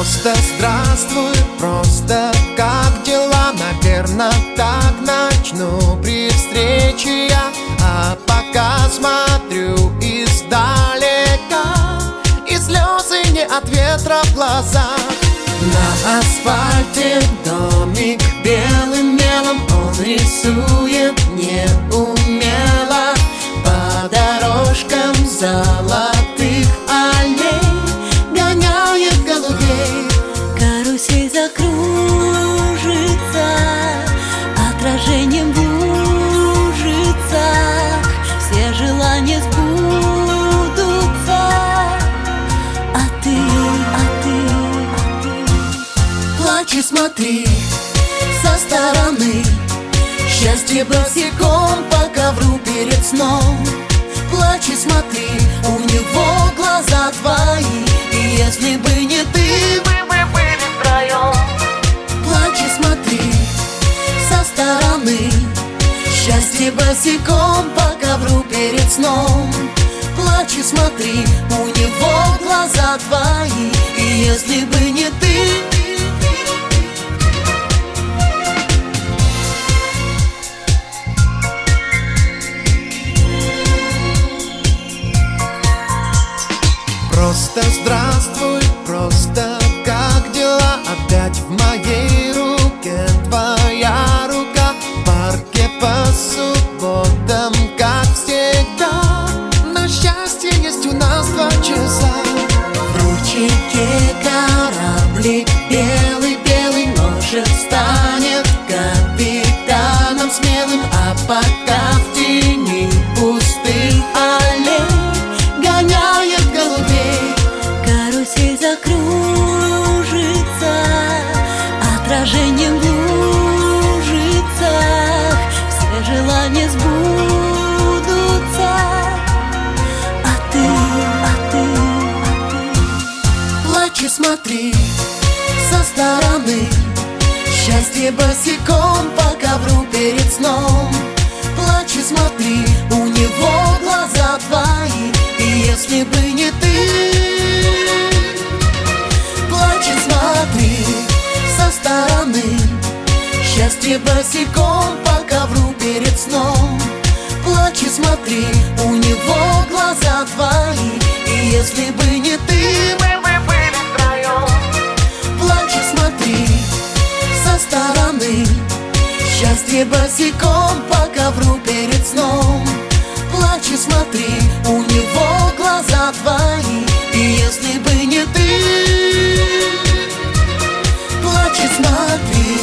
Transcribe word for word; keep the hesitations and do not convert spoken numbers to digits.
Просто здравствуй, просто как дела? Наверно, так начну при встрече я. А пока смотрю издалека, и слезы не от ветра в глазах. На асфальте домик белым мелом он рисует неумело. По дорожкам золотых аллей гоняет голубей. Карусель закружится, отражением в лужицах. Все желания сбудутся, а ты, а ты, а ты плачь и смотри со стороны. Счастье босиком по ковру перед сном. Плачь и смотри, у него глаза твои. И если бы не ты, мы бы были втроем. Плачь и смотри со стороны. Счастье босиком по ковру перед сном. Плачь и смотри, у него глаза твои. И если бы не ты, просто здравствуй, просто как дела? Опять в моей руке твоя рука. В парке по субботам, как всегда. Но счастье есть у нас два часа. В ручейке кораблик белый-белый, может, станет капитаном смелым. А пока в тени пустых аллей гоняет голубей. Карусель закружится, отражением в лужицах. Все желания сбудутся, а ты, а ты, а ты плачь и смотри со стороны. Счастье босиком по ковру перед сном. Плачь и смотри, у него глаза твои. И если бы не ты, плачь и смотри со стороны. Счастье босиком по ковру перед сном. Плачь и смотри, у него глаза твои. И если бы не ты, мы бы были втроем. Плачь и смотри со стороны. Счастье босиком по ковру перед сном. Плачь и смотри, у него глаза твои. И если бы не ты, плачь и смотри.